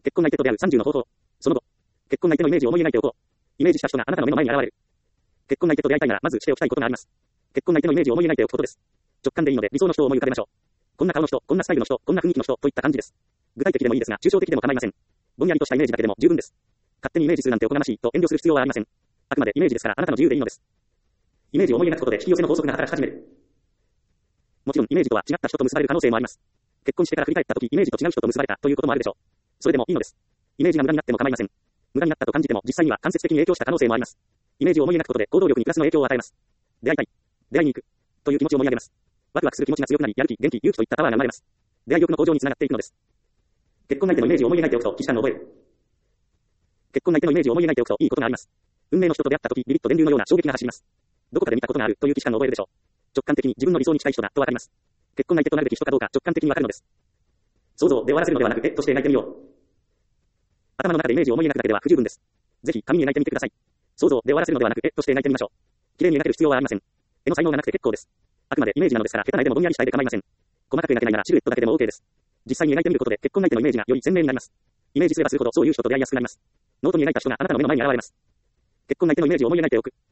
結婚相手と出会う30の方法。その後、結婚相手のイメージを思い描いておこう。イメージした人があなたの目の前に現れる。結婚相手と出会いたいなら、まずしておきたいことがあります。結婚相手のイメージを思い描いておくことです。直感でいいので理想の人を思い浮かべましょう。こんな顔の人、こんなスタイルの人、こんな雰囲気の人といった感じです。具体的でもいいですが、抽象的でも構いません。ぼんやりとしたイメージだけでも十分です。勝手にイメージするなんておこがましいと遠慮する必要はありません。あくまでイメージですからあなたの自由でいいのです。イメージを思い描くことで引き寄せの法則が働き始める。もちろんイメージとは違った人と結ばれる可能性もあります。結婚してから振り返った時、イメージと違う人と結ばれたということもあるでしょう。それでもいいのです。イメージが無駄になっても構いません。無駄になったと感じても実際には間接的に影響した可能性もあります。イメージを思い描くことで行動力にプラスの影響を与えます。出会いたい。出会いに行く。という気持ちを盛り上げます。ワクワクする気持ちが強くなり、やる気、元気、勇気といったパワーが生まれます。出会い欲の向上につながっていくのです。結婚相手のイメージを思い描いておくと、既視感を覚える。結婚相手のイメージを思い描いておくといいことがあります。運命の人と出会った時、ビビッと電流のような衝撃が走ります。どこかで見たことがあるという既視感を覚えるでしょう。直感的に自分の理想に近い人がとわかります。結婚相手となるべき人かどうか直感的にわかるのです。想像で終わらせるのではなく、として描いてみよう。頭の中でイメージを思い描くだけでは不十分です。ぜひ紙に描いてみてください。想像で終わらせるのではなく、として描いてみましょう。綺麗に描ける必要はありません。絵の才能がなくて結構です。あくまでイメージなのですから、下手な絵でもぼんやりした絵で構いません。細かく描けないならシルエットだけでも OK です。実際に描いてみることで結婚相手のイメージがより鮮明になります。イメージすればするほどそういう人と出会いやすくなります。ノートに描いた人があなたの目の前に現れます。結婚相手のイメージを思い描いておく。